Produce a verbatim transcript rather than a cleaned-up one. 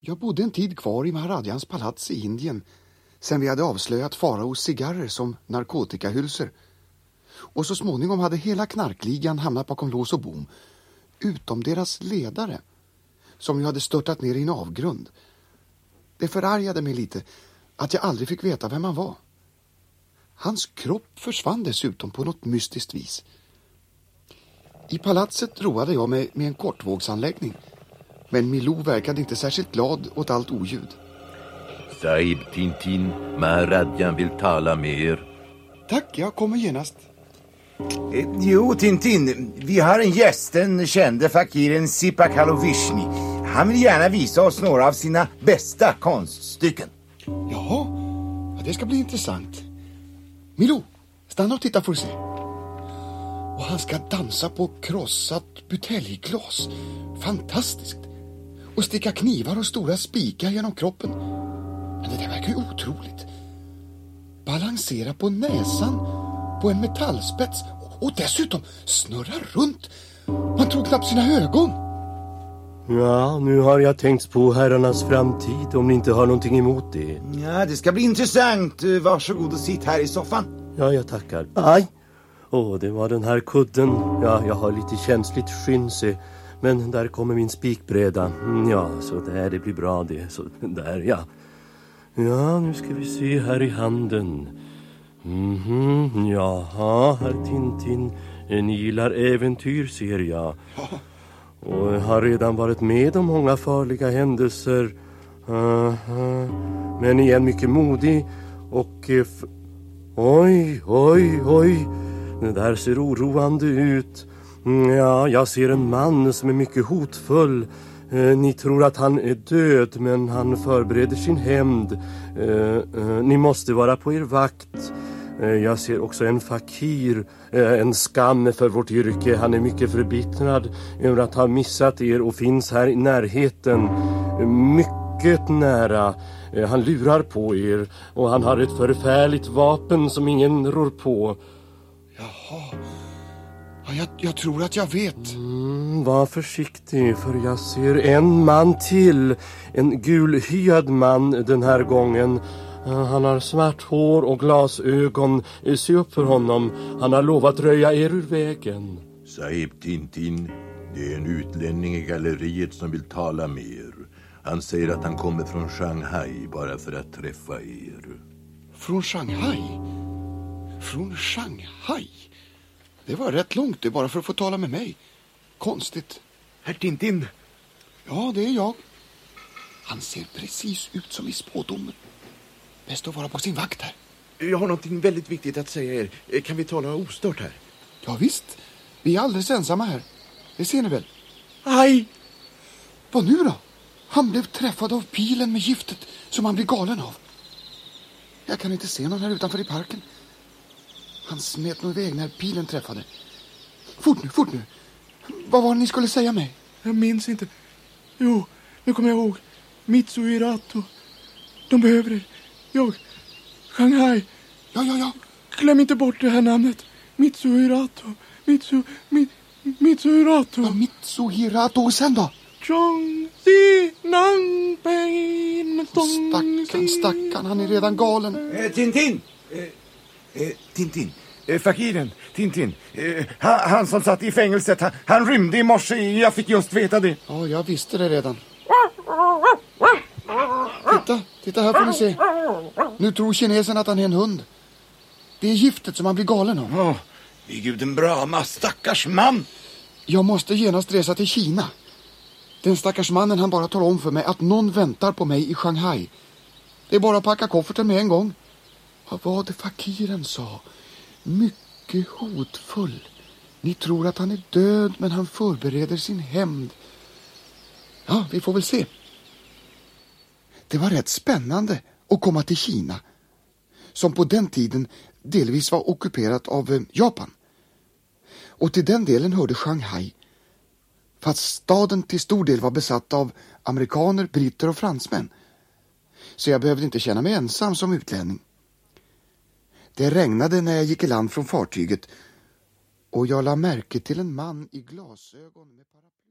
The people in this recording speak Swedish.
Jag bodde en tid kvar i Maharadjans palats i Indien sen vi hade avslöjat faraos cigarrer som narkotikahylsor. Och så småningom hade hela knarkligan hamnat bakom lås och bom, utom deras ledare, som ju hade störtat ner i en avgrund. Det förargade mig lite att jag aldrig fick veta vem han var. Hans kropp försvann dessutom på något mystiskt vis. I palatset roade jag mig med en kortvågsanläggning, men Milou verkade inte särskilt glad åt allt oljud. Sahib Tintin, Maharadjan vill tala med er. Tack, jag kommer genast. Eh, jo, Tintin, vi har en gäst, den kände fakiren Sipak Halovishny. Han vill gärna visa oss några av sina bästa konststycken. Jaha, ja, det ska bli intressant. Milou, stanna och titta får du se. Och han ska dansa på krossat buteljglas. Fantastiskt. Och sticka knivar och stora spikar genom kroppen. Men det där verkar ju otroligt. Balansera på näsan på en metallspets och dessutom snurra runt. Man tror knappt sina ögon. Ja, nu har jag tänkt på herrarnas framtid, om ni inte har någonting emot det. Ja, det ska bli intressant. Varsågod och sitt här i soffan. Ja, jag tackar. Aj! Åh, det var den här kudden. Ja, jag har lite känsligt skynse. Men där kommer min spikbräda. Mm, ja, så där, det blir bra det. Så där, ja. Ja, nu ska vi se här i handen. Mhm, jaha, herr Tintin. Ni gillar äventyr, ser jag. Och har redan varit med om många farliga händelser. Aha. Men igen mycket modig. Och... Eh, f- oj, oj, oj. Det där ser oroande ut. Ja, jag ser en man som är mycket hotfull. Eh, ni tror att han är död, men han förbereder sin hämnd. Eh, eh, ni måste vara på er vakt. Eh, jag ser också en fakir. Eh, en skam för vårt yrke. Han är mycket förbittrad över att ha missat er och finns här i närheten. Eh, mycket nära. Eh, han lurar på er och han har ett förfärligt vapen som ingen rår på. Jaha. Ja, jag, jag tror att jag vet. Mm, var försiktig, för jag ser en man till. En gulhyad man den här gången. Uh, han har svart hår och glasögon. Se upp för honom. Han har lovat röja er ur vägen. Sahib Tintin, det är en utlänning i galleriet som vill tala med er. Han säger att han kommer från Shanghai bara för att träffa er. Från Shanghai? Från Shanghai? Det var rätt långt, det är bara för att få tala med mig. Konstigt. Herr Tintin. Ja, det är jag. Han ser precis ut som i spådomen. Bäst att vara på sin vakt här. Jag har någonting väldigt viktigt att säga er. Kan vi tala ostört här? Ja visst, vi är alldeles ensamma här. Det ser ni väl? Aj! Vad nu då? Han blev träffad av pilen med giftet som han blir galen av. Jag kan inte se någon här utanför i parken. Han smet nog iväg när pilen träffade. Fort nu, fort nu. Vad var det ni skulle säga mig? Jag minns inte. Jo, nu kommer jag ihåg. Mitsu Hirato. De behöver er. Jag. Shanghai. Ja, ja, ja. Glöm inte bort det här namnet. Mitsu Hirato. Mitsu... Mi, Mitsu Hirato. Ja, Mitsu Hirato. Och sen då? Chong si nang pein tong Stackarn, stackarn. Han är redan galen. Eh, Tintin! Eh, eh, Tintin. Eh, fakiren, Tintin. Eh, han, han som satt i fängelset, han, han rymde i morse. Jag fick just veta det. Ja, jag visste det redan. Titta, titta här får ni se. Nu tror kinesen att han är en hund. Det är giftet som han blir galen av. Åh, vid guden Brahma, stackars man. Jag måste genast resa till Kina. Den stackars mannen han bara tar om för mig att någon väntar på mig i Shanghai. Det är bara att packa kofferten med en gång. Vad var det fakiren sa? Mycket hotfull. Ni tror att han är död, men han förbereder sin hämnd. Ja, vi får väl se. Det var rätt spännande att komma till Kina, som på den tiden delvis var ockuperat av eh, Japan. Och till den delen hörde Shanghai, fast staden till stor del var besatt av amerikaner, britter och fransmän. Så jag behövde inte känna mig ensam som utlänning. Det regnade när jag gick i land från fartyget och jag la märke till en man i glasögon med paraply.